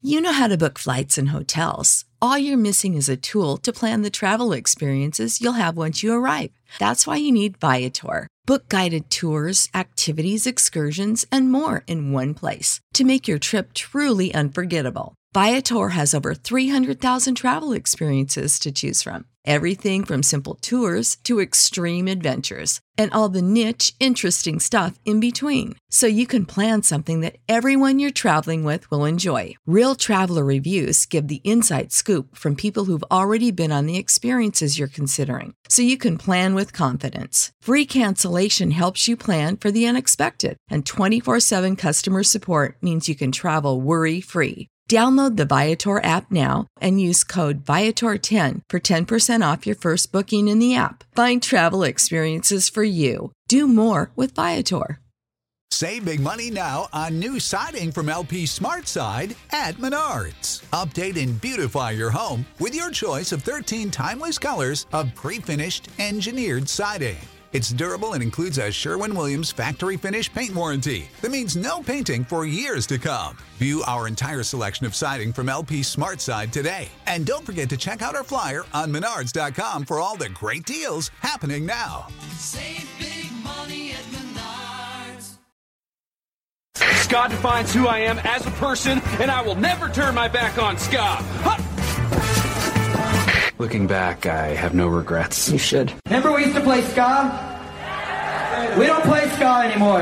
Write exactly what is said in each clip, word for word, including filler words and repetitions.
You know how to book flights and hotels. All you're missing is a tool to plan the travel experiences you'll have once you arrive. That's why you need Viator. Book guided tours, activities, excursions, and more in one place to make your trip truly unforgettable. Viator has over three hundred thousand travel experiences to choose from. Everything from simple tours to extreme adventures and all the niche, interesting stuff in between. So you can plan something that everyone you're traveling with will enjoy. Real traveler reviews give the inside scoop from people who've already been on the experiences you're considering. So you can plan with confidence. Free cancellation helps you plan for the unexpected. And twenty-four seven customer support means you can travel worry-free. Download the Viator app now and use code Viator ten for ten percent off your first booking in the app. Find travel experiences for you. Do more with Viator. Save big money now on new siding from L P SmartSide at Menards. Update and beautify your home with your choice of thirteen timeless colors of pre-finished engineered siding. It's durable and includes a Sherwin-Williams factory finish paint warranty that means no painting for years to come. View our entire selection of siding from L P SmartSide today. And don't forget to check out our flyer on menards dot com for all the great deals happening now. Save big money at Menards. Scott defines who I am as a person, and I will never turn my back on Scott. Huh! Looking back, I have no regrets. You should. Remember we used to play ska? We don't play ska anymore.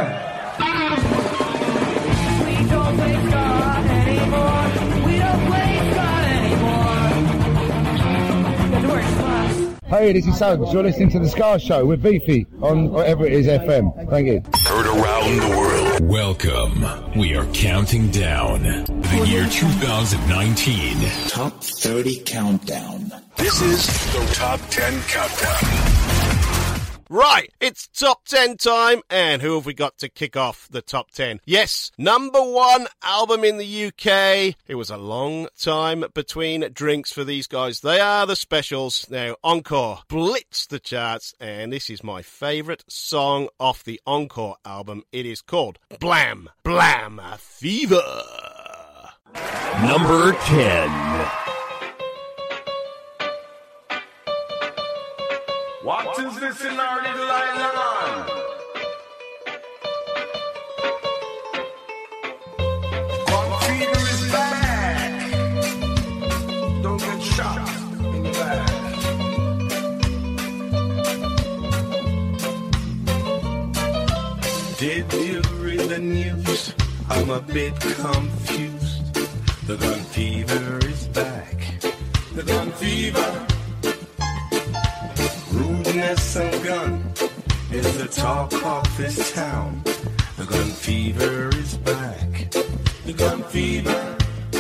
We don't play ska anymore. We don't play ska anymore. Hey, this is Suggs. You're listening to The Ska Show with Beefy on whatever it is F M. Thank you. Heard around the world. Welcome. We are counting down the year two thousand nineteen. Top thirty Countdown. This is the Top ten Countdown. Right, it's Top ten time, and who have we got to kick off the Top ten? Yes, number one album in the U K. It was a long time between drinks for these guys. They are the Specials. Now, Encore blitzed the charts, and this is my favourite song off the Encore album. It is called Blam Blam Fever. Number ten. What is this in our little island? One fever is back. Don't get shot in the back. Did you read the news? I'm a bit confused. The gun fever is back. The gun fever. Rudeness and gun is the talk of this town. The gun fever is back. The gun fever.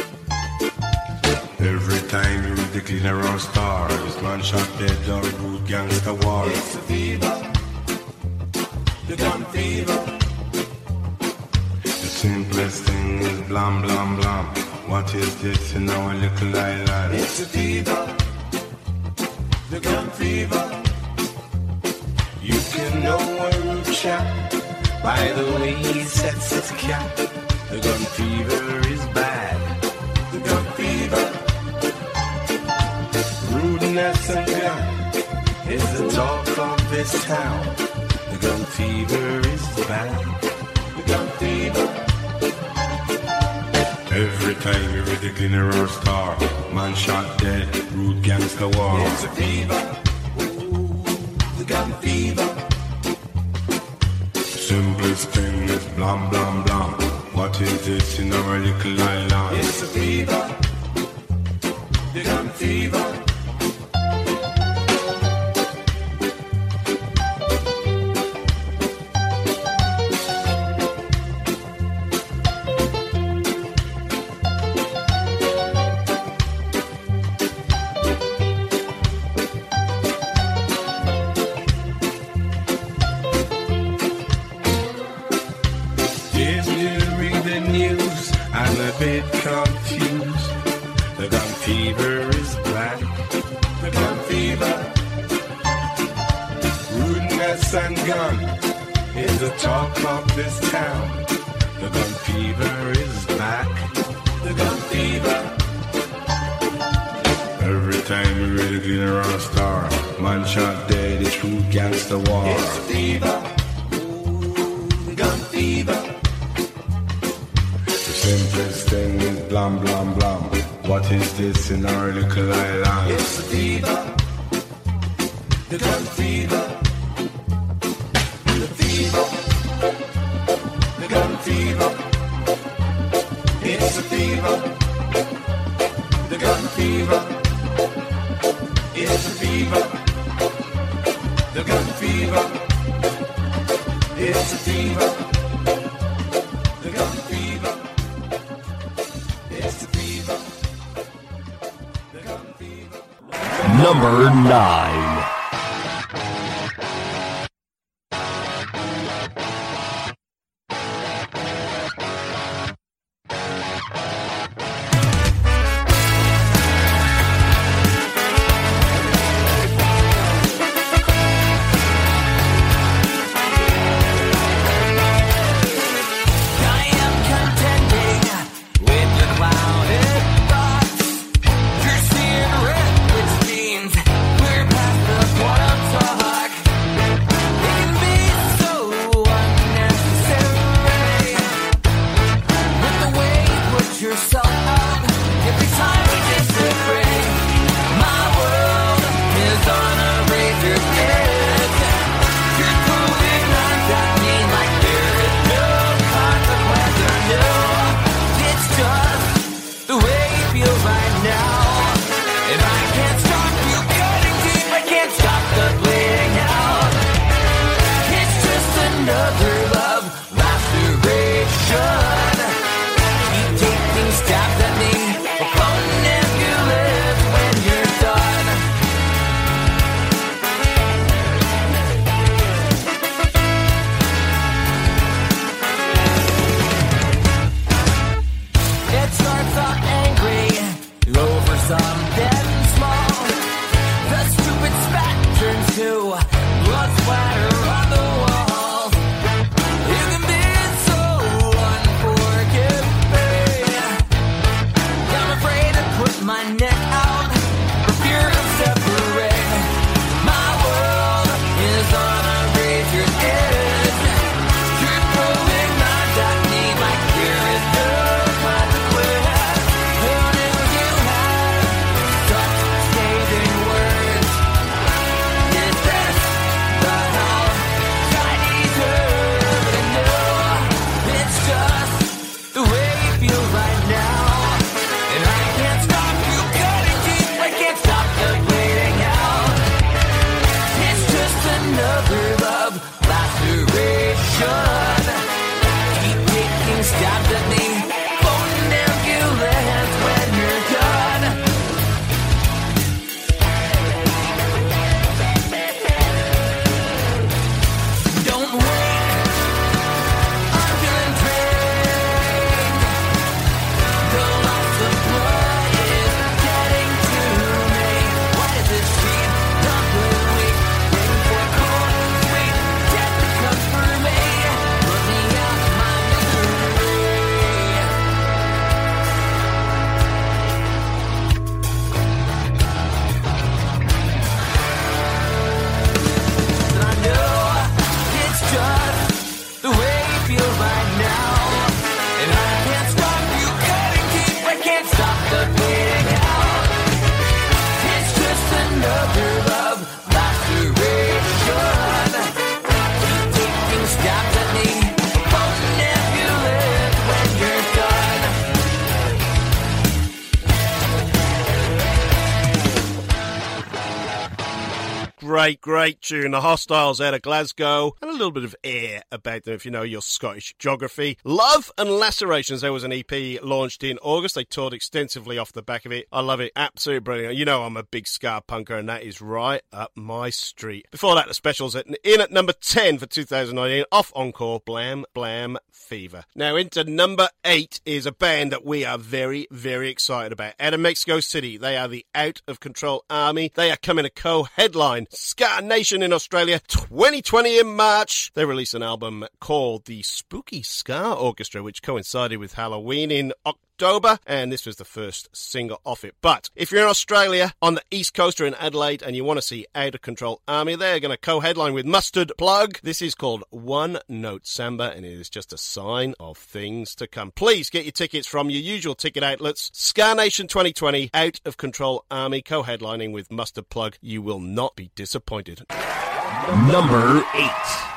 Every time you read the Cleaner or Star, this man shot dead or rude gangster war. It's the fever. The gun fever. The simplest thing is blam blam blam. What is this in our little island? It's the fever. The gun fever. You can know a rude chap by the way he sets his cap. The gun fever is bad. The gun fever. Rudeness and gun is the talk of this town. The gun fever is bad. The gun fever. Every time you read the Glimmer or Star, man shot dead, rude gangster war. It's a fever. The gun fever. Simplest thing is blam blam blam. What is this in our little island? It's a fever. The gun fever. Bit confused. The gun fever is black. The gun fever. Rudeness and gun is the talk of this town. The gun fever is back. The gun fever. man shot dead, it's true gangster war. It's a fever, ooh, gun fever. The simplest thing is blam blam blam. What is this in our little island? It's a fever, the gun fever. The fever, the gun fever. It's a fever, the gun fever. It's a fever, the gun fever. It's a fever, the gun fever. It's a fever, the gun fever. Number nine. Great, great tune. The Hostiles out of Glasgow, and a little bit of air about them if you know your Scottish geography. Love and Lacerations, there was an E P launched in August. They toured extensively off the back of it. I love it. Absolutely brilliant. You know I'm a big ska punker, and that is right up my street. Before that, the specials at, in at number ten for two thousand nineteen, off Encore, Blam Blam Fever. Now into number eight is a band that we are very, very excited about. Out of Mexico City, they are the Out of Control Army. They are coming to co-headline Ska Nation in Australia twenty twenty in March. They released an album called The Spooky Ska Orchestra, which coincided with Halloween in October October, and this was the first single off it. But if you're in Australia, on the East Coast or in Adelaide, and you want to see Out of Control Army, they're going to co-headline with Mustard Plug. This is called One Note Samba, and it is just a sign of things to come. Please get your tickets from your usual ticket outlets. Ska Nation twenty twenty, Out of Control Army, co-headlining with Mustard Plug. You will not be disappointed. Number eight.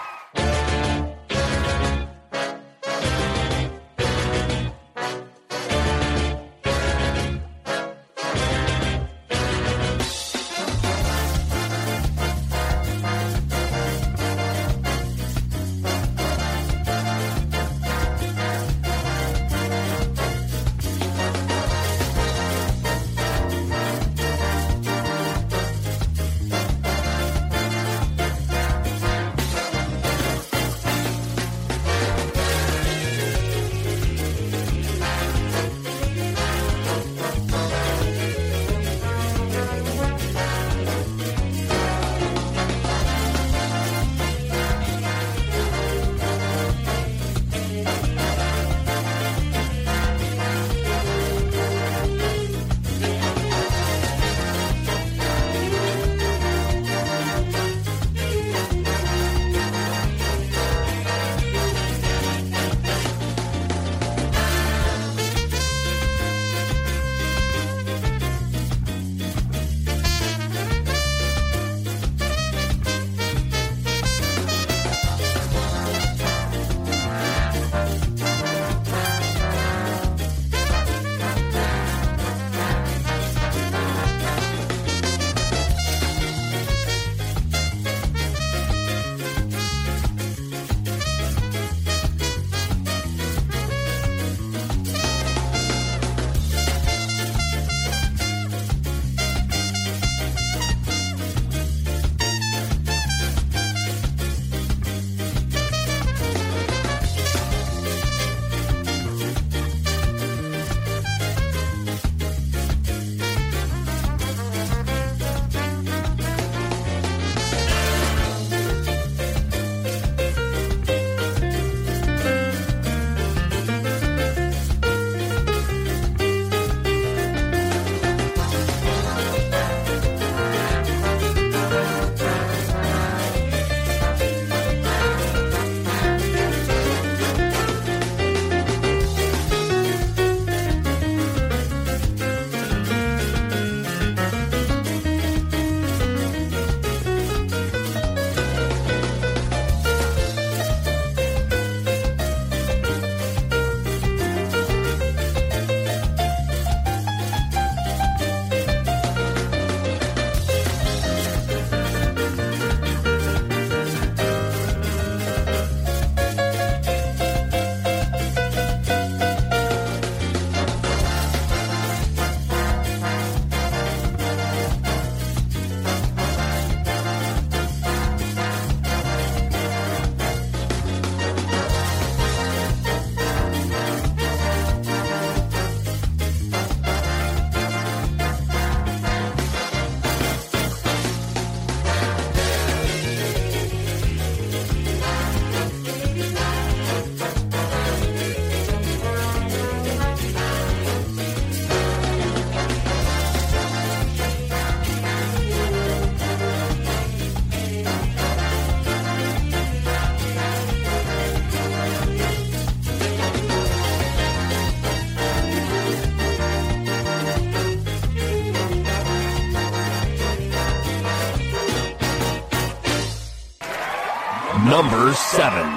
Number seven.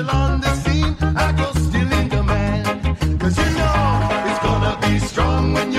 Strong when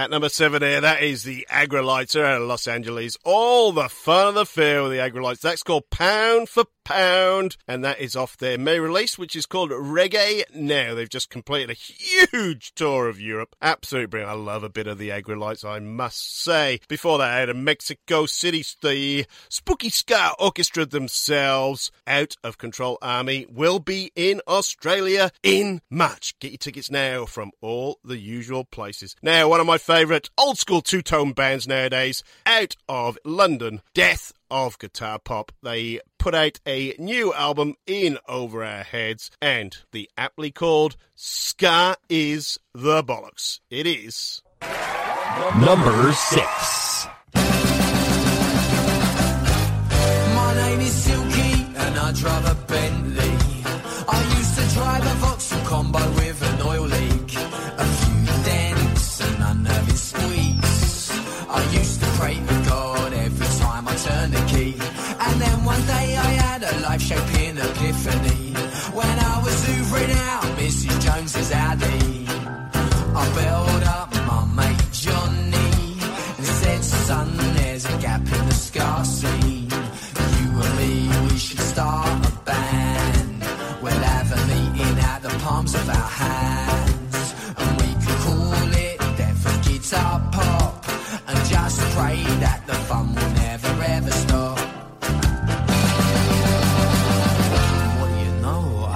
At number seven there, that is the Aggrolites. They're out of Los Angeles. All the fun of the fair with the Aggrolites. That's called Pound for Pound, and that is off their May release, which is called Reggae Now. They've just completed a huge tour of Europe. Absolutely brilliant. I love a bit of the Aggrolites, I must say. Before that, out of Mexico City, the Spooky Ska Orchestra themselves, Out of Control Army, will be in Australia in March. Get your tickets now from all the usual places. Now, one of my favourite old school two-tone bands nowadays, out of London, Death of Guitar Pop. They put out a new album in Over Our Heads, and the aptly called Ska Is the Bollocks. It is number six. My name is Silky and I drive a Bentley. I used to drive a Vauxhall Combo with an oil leak, a few dents and unnerving squeaks. I used to pray to God every time I turned the key, and then one day I had a life-shaping epiphany when I was hoovering out Missus Jones's Audi. I belled up my mate Johnny and said, son, there's a gap in the Ska scene. You and me, we should start a band. We'll have a meeting at the palms of our hands, and we could call it Death of Guitar Pop, and just pray that the fun will never ever stop. What do you know?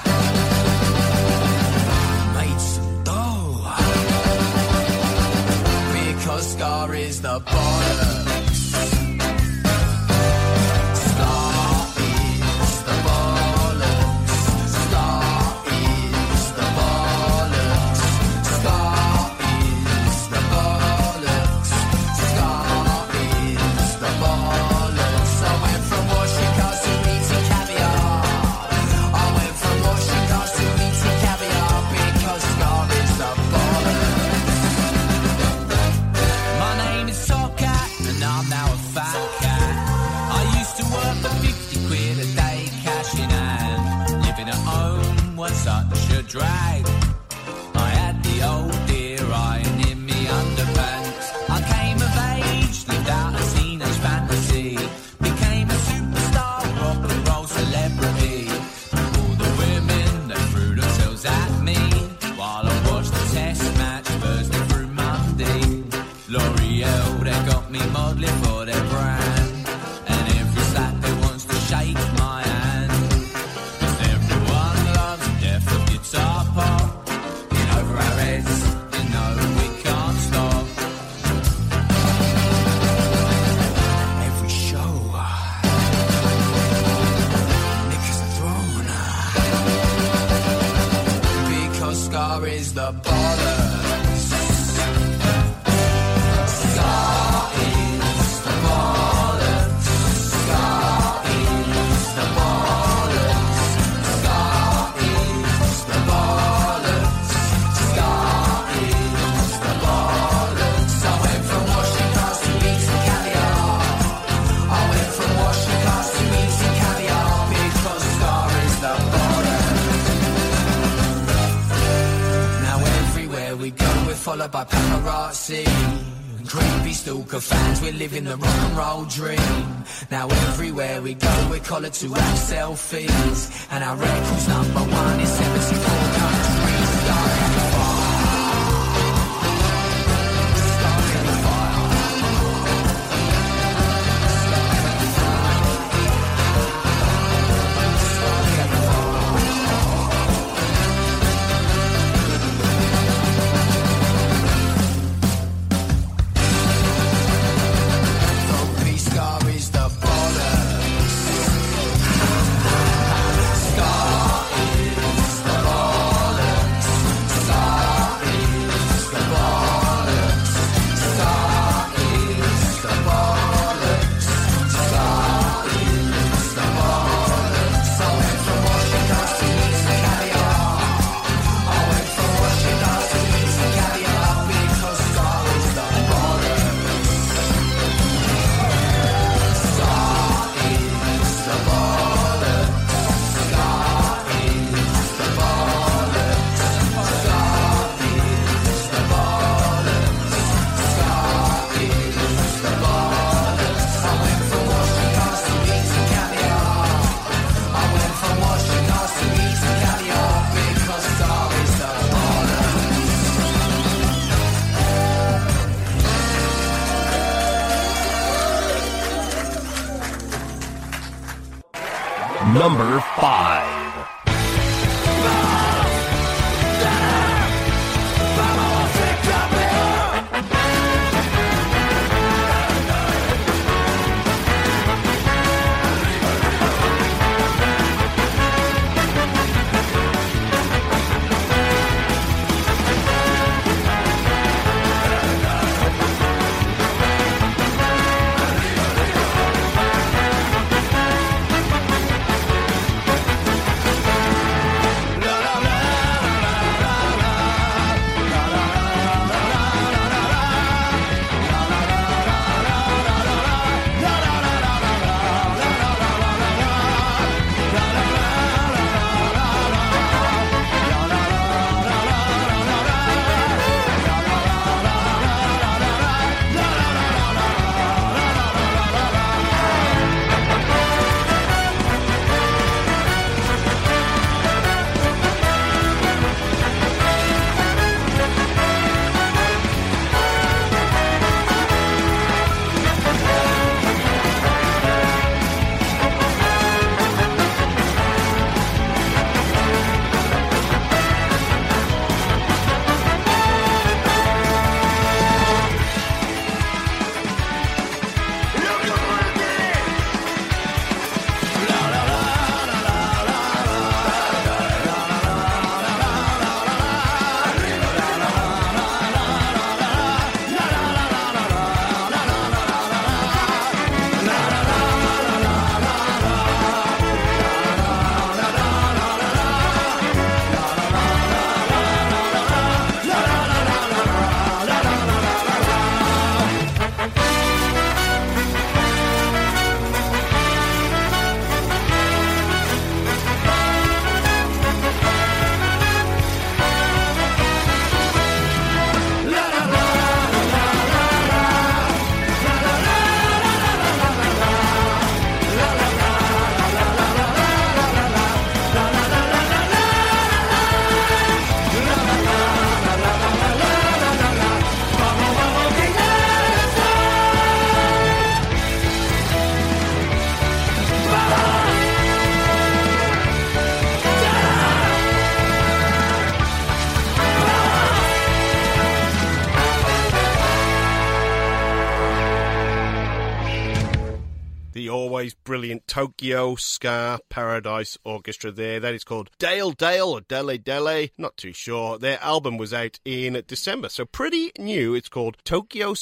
Made some dough, because Ska is the bollocks. Such a drag. I had the old deer iron in me underpants. I came of age, lived out a teenage fantasy, became a superstar, rock and roll celebrity. All the women, they threw themselves at me while I watched the test match Thursday through Monday. L'Oreal, they got me modelling for their brand, and every Saturday wants to shake my hand. Guitar Pop, in over our heads, you know we can't stop. Every show, knickers are thrown, because Ska is the bollocks. Ska is the bollocks. Ska is the bollocks. Followed by paparazzi and creepy stalker fans. We're living the rock and roll dream. Now everywhere we go, we're collared to have selfies, and our record's number one in seventy-four countries. Starting the Ska is the bollocks. Number five. always brilliant Tokyo Ska Paradise Orchestra there. That is called Dale Dale or Dele Dele, not too sure. Their album was out in December, so pretty new. It's called Tokyo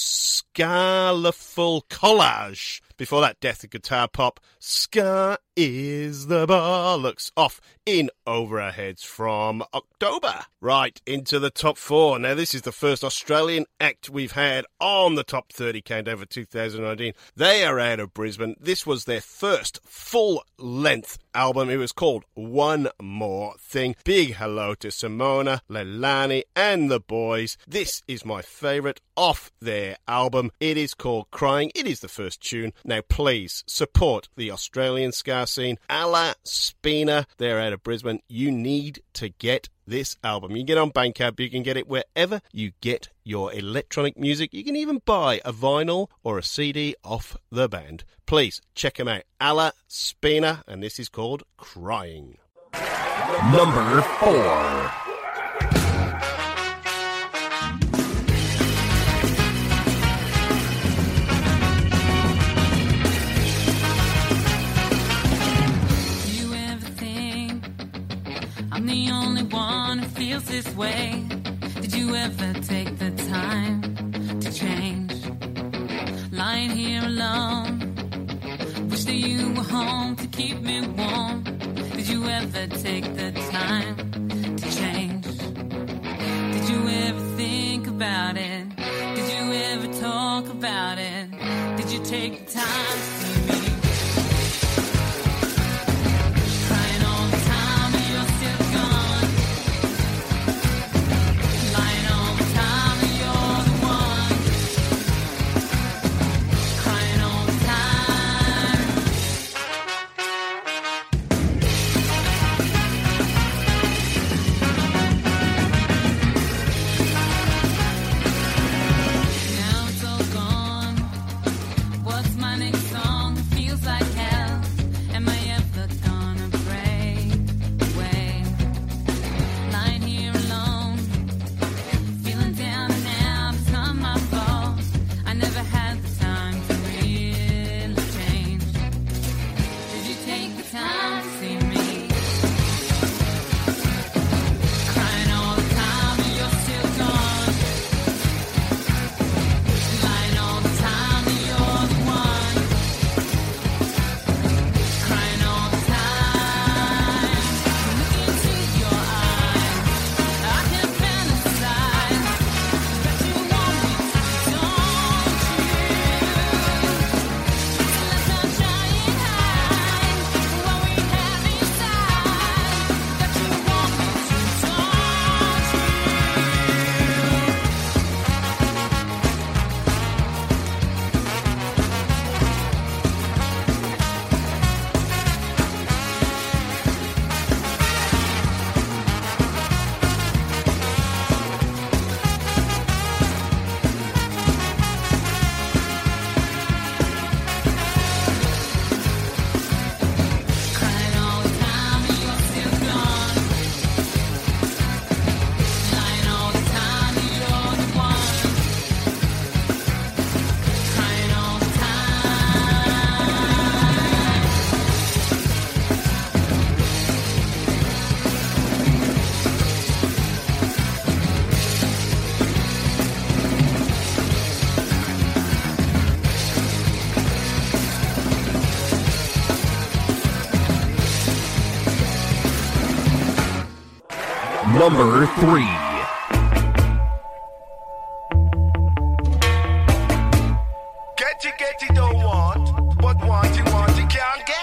Scalaful Collage. Before that, Death of Guitar Pop, Ska is the Bollocks, off in over our heads from October. Right, into the top four. Now, this is the first Australian act we've had on the top thirty countdown for two thousand nineteen. They are out of Brisbane. This was their first full-length album. It was called One More Thing. Big hello to Simona, Leilani, and the boys. This is my favourite off their album. It is called Crying. It is the first tune. Now, please support the Australian ska scene. Alla Spina, they're out of Brisbane. You need to get this album. You can get it on Bandcamp. You can get it wherever you get your electronic music. You can even buy a vinyl or a C D off the band. Please check them out. Alla Spina, and this is called Crying. Number four. I'm the only one who feels this way. Did you ever take the time to change? Lying here alone, wish that you were home to keep me warm. Did you ever take the time to change? Did you ever think about it? Did you ever talk about it? Did you take the time to see me? Now it's all gone. What's my next song? Number three. Get it, get it, don't want, but want it, want it, can't get.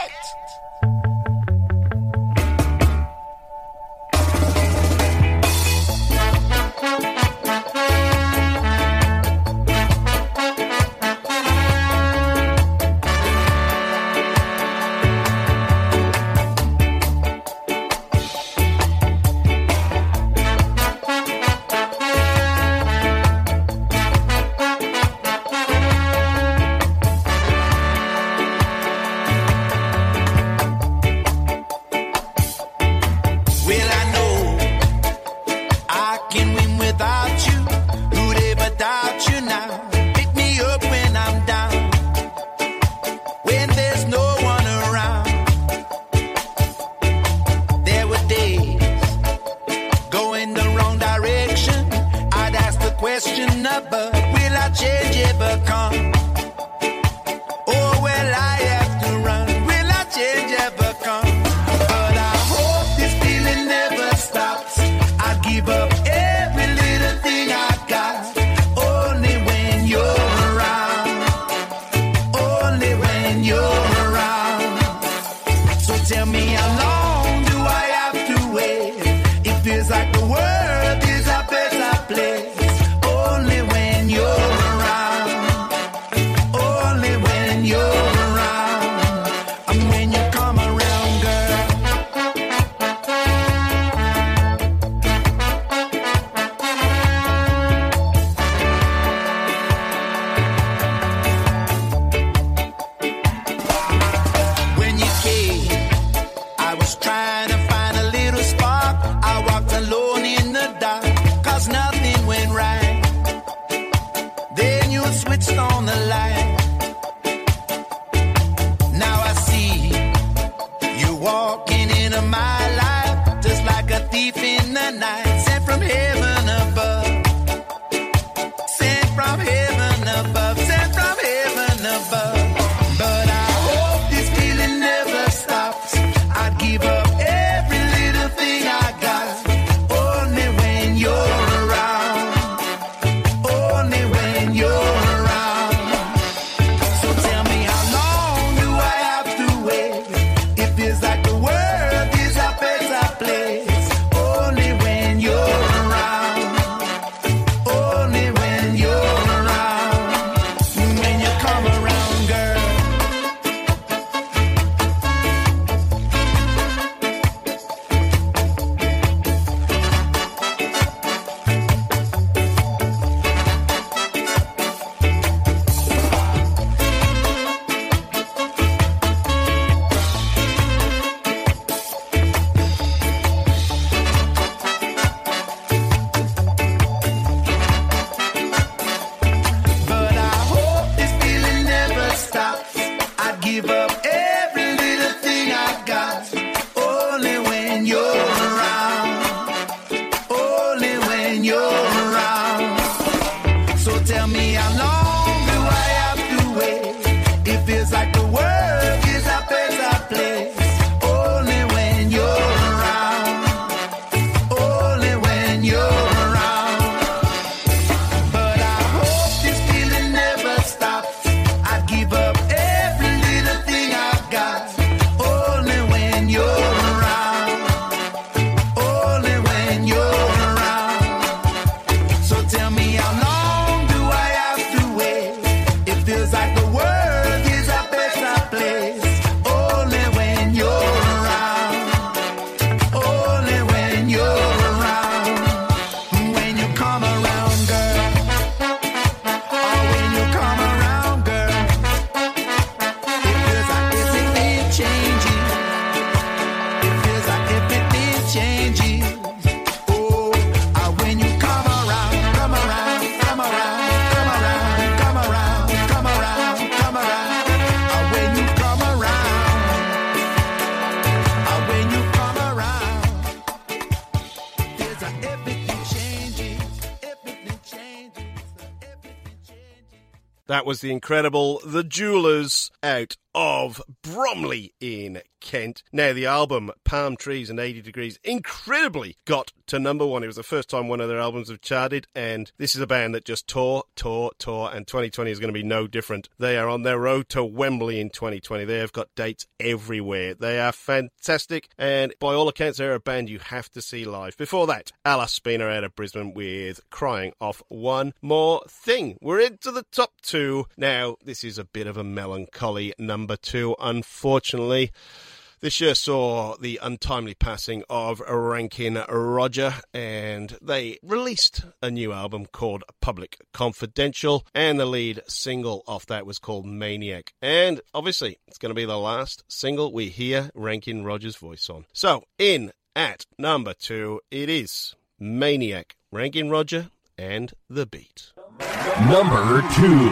That was the incredible The Jewelers out of Bromley in Kent. Now, the album Palm Trees and eighty degrees incredibly got to number one. It was the first time one of their albums have charted, and this is a band that just tour, tour, tour, and twenty twenty is going to be no different. They are on their road to Wembley in twenty twenty. They have got dates everywhere. They are fantastic, and by all accounts, they're a band you have to see live. Before that, Alice Spina out of Brisbane with Crying Off One More Thing. We're into the top two. Now, this is a bit of a melancholy number two, unfortunately. This year saw the untimely passing of Rankin Roger, and they released a new album called Public Confidential, and the lead single off that was called Maniac. And obviously, it's going to be the last single we hear Rankin Roger's voice on. So, in at number two, it is Maniac, Rankin Roger, and The Beat. Number two.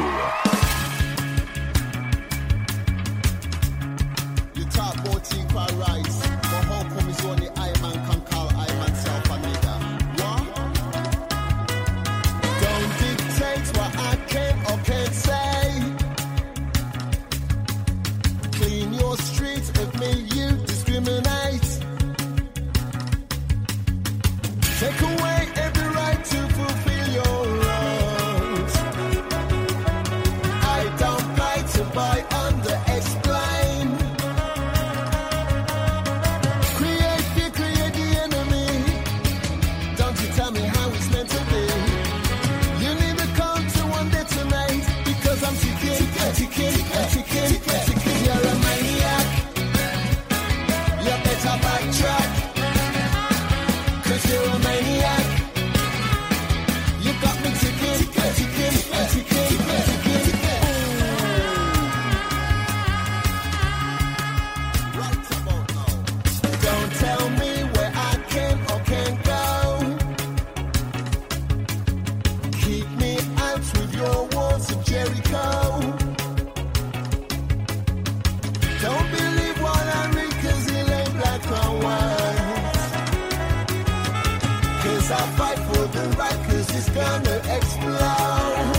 Take away every right to fulfill your wrongs. I don't like to buy under-explain. Create fear, create the enemy. Don't you tell me how it's meant to be. You need to come to one day tonight, because I'm ticking, ticking, ticking, ticking. You're a maniac. You better backtrack. Cause you're a maniac. You got me ticking, ticking, ticking, ticking. Right about now. Don't tell me where I can or can't go. Keep me out with your walls of Jericho. Don't believe what I read, cause it ain't black or white. I fight for the right, cause it's gonna explode.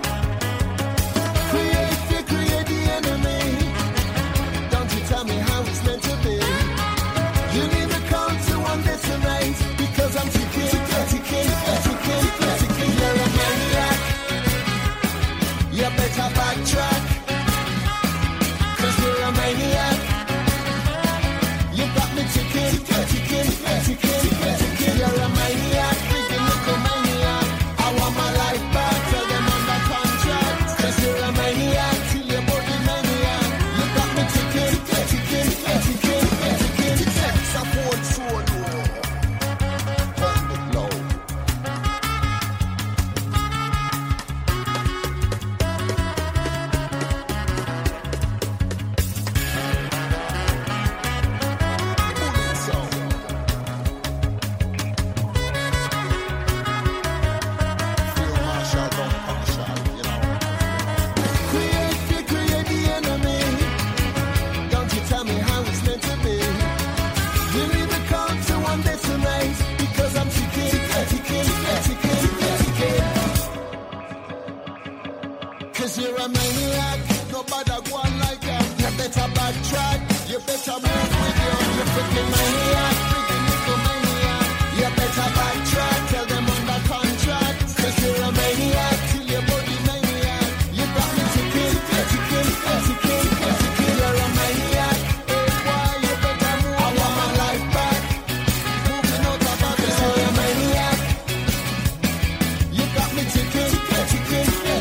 Create fear, create the enemy. Don't you tell me how it's meant to be. You need to come to one day tonight, because I'm ticking, ticking, ticking, ticking. You're a maniac. You better backtrack, cause you're a maniac. You got me ticking, ticking, ticking, ticking. You're a maniac. Cause you're a maniac, nobody go on like that. You better backtrack, you better move with your, you freaking maniac, freaking little maniac. You better backtrack, tell them under contract. Cause you're a maniac, till your body maniac. You got me ticking, ticking, ticking, ticking. You're a maniac, hey boy, you better move. I want my life back, moving out of my cause you're a maniac. You got me ticking, ticking, ticking.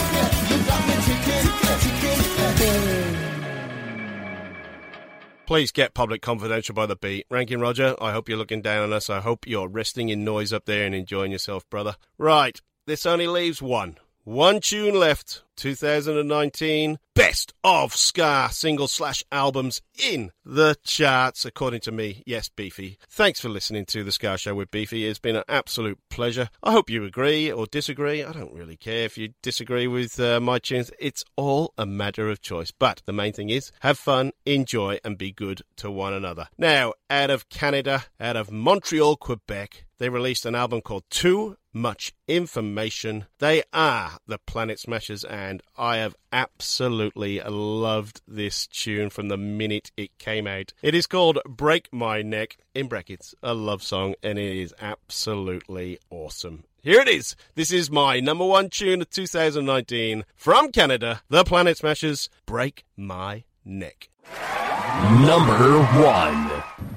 Please get Public Confidential by The Beat. Rankin Roger, I hope you're looking down on us. I hope you're resting in noise up there and enjoying yourself, brother. Right, this only leaves one. One tune left. two thousand nineteen Best of Ska single slash albums in the charts, according to me. Yes, Beefy. Thanks for listening to The Ska Show with Beefy. It's been an absolute pleasure. I hope you agree or disagree. I don't really care if you disagree with uh, my tunes. It's all a matter of choice. But the main thing is, have fun, enjoy, and be good to one another. Now, out of Canada, out of Montreal, Quebec, they released an album called Too Much Information. They are the Planet Smashers, and and I have absolutely loved this tune from the minute it came out. It is called Break My Neck, in brackets, a love song, and it is absolutely awesome. Here it is. This is my number one tune of two thousand nineteen from Canada, The Planet Smashers, Break My Neck. Number one.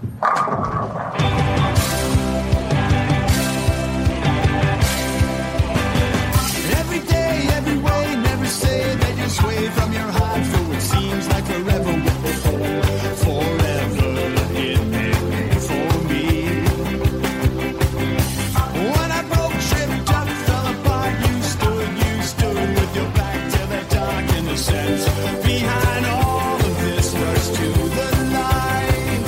Every day, every way, never say that you sway from your heart, for it seems like forever. Forever it may be for me. When I broke, tripped up, fell apart, you stood, you stood with your back to the dark innocence. Behind all of this rush to the light.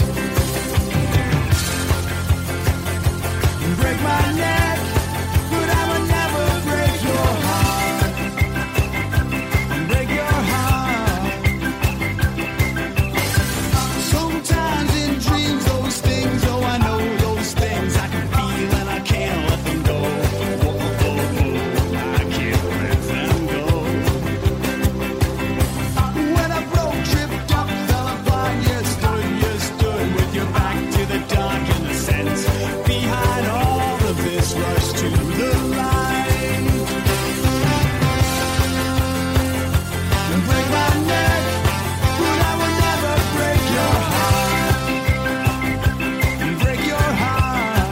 Break my neck, but I will never break your heart. Break your heart. Sometimes in dreams, those things, oh, I know those things I can feel and I can't let them go. Oh, oh, oh, I can't let them go. When I broke, tripped up, fell apart, you stood, you stood with your back to the dark innocence. Behind all of this rush to the light. And break my neck, but I will never break your heart. And break your heart.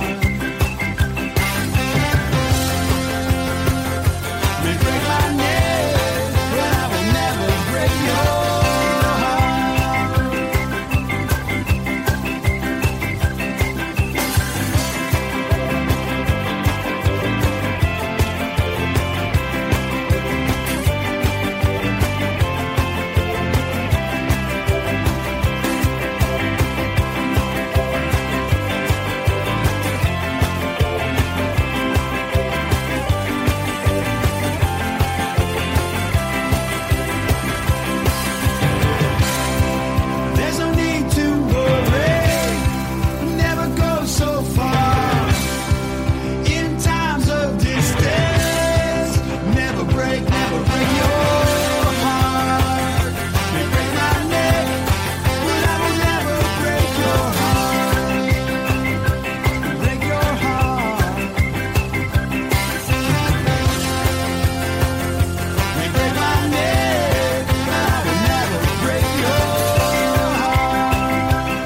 And break my neck, but I will never break your There's no need to worry, never go so far. In times of distress, never break, never break your heart. May break my neck, but I will never break your heart. Break your heart. May break my neck, but I will never break your heart.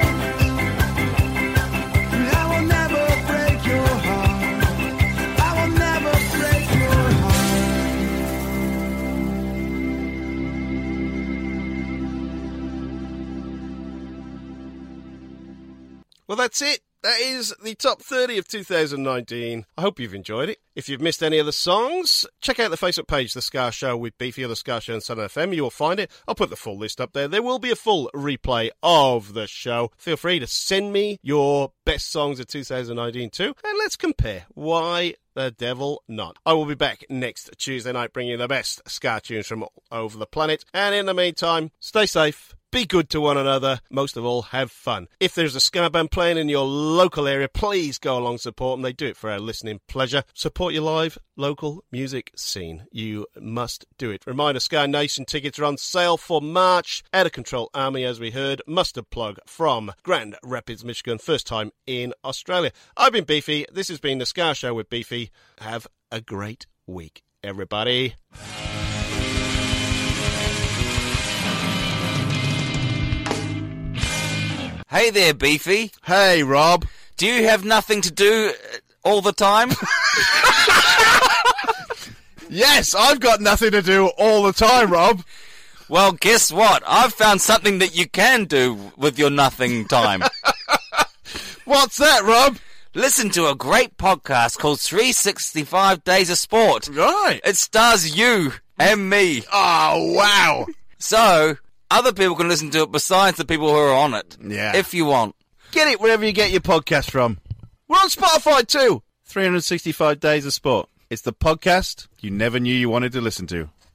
I will never break your heart. I will never break your heart. Well, that's it. That is the top thirty of two thousand nineteen. I hope you've enjoyed it. If you've missed any of the songs, check out the Facebook page, The Ska Show with Beefy or The Ska Show and Sun F M. You will find it. I'll put the full list up there. There will be a full replay of the show. Feel free to send me your best songs of two thousand nineteen too, and let's compare. Why the devil not? I will be back next Tuesday night bringing you the best ska tunes from all over the planet. And in the meantime, stay safe. Be good to one another. Most of all, have fun. If there's a ska band playing in your local area, please go along and support them. They do it for our listening pleasure. Support your live local music scene. You must do it. Reminder, Ska Nation tickets are on sale for March. Out of Control Army, as we heard. Mustard Plug from Grand Rapids, Michigan. First time in Australia. I've been Beefy. This has been The Ska Show with Beefy. Have a great week, everybody. Hey there, Beefy. Hey, Rob. Do you have nothing to do all the time? Yes, I've got nothing to do all the time, Rob. Well, guess what? I've found something that you can do with your nothing time. What's that, Rob? Listen to a great podcast called three sixty-five Days of Sport. Right. It stars you and me. Oh, wow. So, other people can listen to it besides the people who are on it. Yeah. If you want. Get it wherever you get your podcast from. We're on Spotify too. three sixty-five Days of Sport. It's the podcast you never knew you wanted to listen to.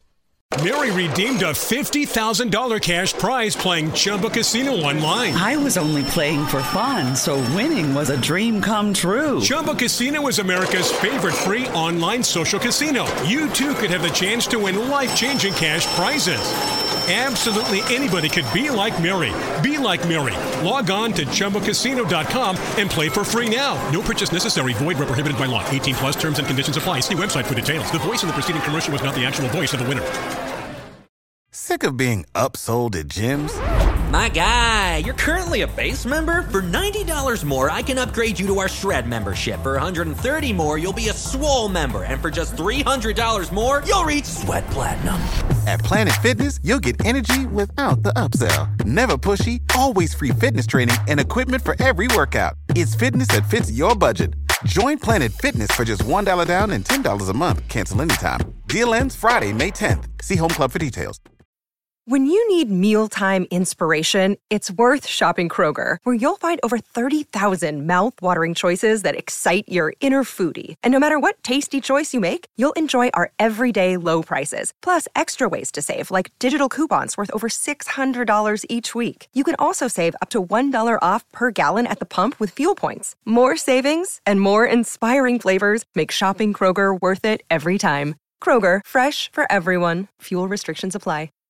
Mary redeemed a fifty thousand dollars cash prize playing Chumba Casino online. I was only playing for fun, so winning was a dream come true. Chumba Casino is America's favorite free online social casino. You, too, could have the chance to win life-changing cash prizes. Absolutely anybody could be like Mary. Be like Mary. Log on to Chumba Casino dot com and play for free now. No purchase necessary. Void where prohibited by law. eighteen plus terms and conditions apply. See website for details. The voice in the preceding commercial was not the actual voice of the winner. Sick of being upsold at gyms? My guy, you're currently a base member? For ninety dollars more, I can upgrade you to our Shred membership. For one hundred thirty dollars more, you'll be a Swole member. And for just three hundred dollars more, you'll reach Sweat Platinum. At Planet Fitness, you'll get energy without the upsell. Never pushy, always free fitness training and equipment for every workout. It's fitness that fits your budget. Join Planet Fitness for just one dollar down and ten dollars a month. Cancel anytime. Deal ends Friday, May tenth. See Home Club for details. When you need mealtime inspiration, it's worth shopping Kroger, where you'll find over thirty thousand mouth-watering choices that excite your inner foodie. And no matter what tasty choice you make, you'll enjoy our everyday low prices, plus extra ways to save, like digital coupons worth over six hundred dollars each week. You can also save up to one dollar off per gallon at the pump with fuel points. More savings and more inspiring flavors make shopping Kroger worth it every time. Kroger, fresh for everyone. Fuel restrictions apply.